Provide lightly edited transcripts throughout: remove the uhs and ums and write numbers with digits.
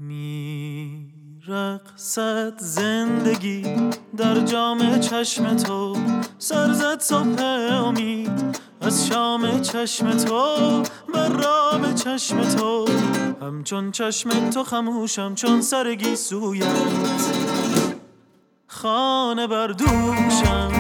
میرقصد زندگی در جام چشم تو، سر زد صبح امید از شام چشم تو، مرام چشم تو، همچون چشم تو خموشم چون سر گیسویت، خانه بر دوشم.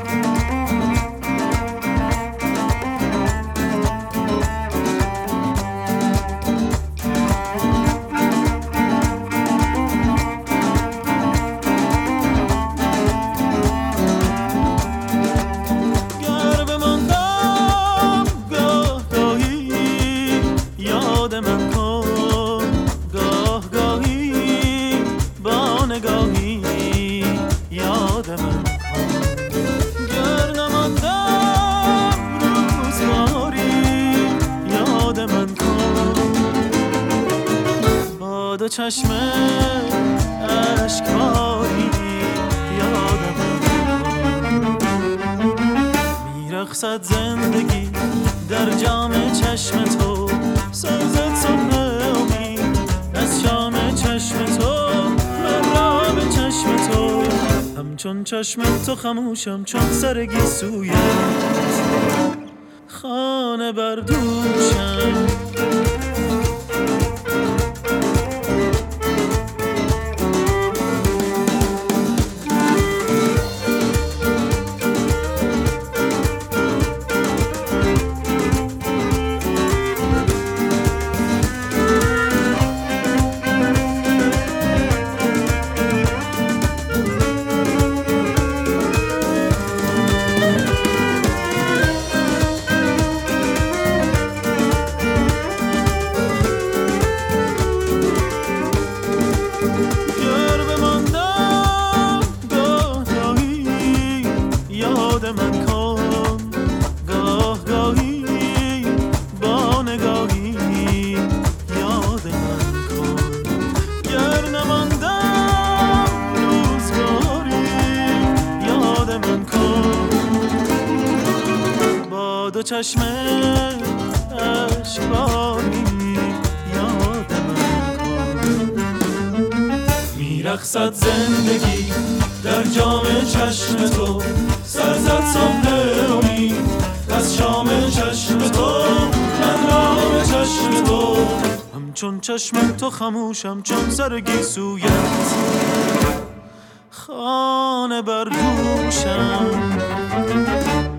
دو چشم اشکباری یادم میرقصد زندگی در جام چشم تو، سر زد صبح امید از شام چشم تو، مرام چشم تو، همچون چشم تو خموشم چون سر گیسویت، خانه بر دوشم. من کن گاه گاهی با نگاهی، یاد من کن گر نماندم روزگاری، یاد من کن با دو چشم اشکباری، یاد من کن. میرقصد زندگی در جام چشم تو، سر زد صبح امید از شام چشم تو، مرام چشم تو، همچون چشم تو خموشم چون سر گیسویت، خانه بر دوشم.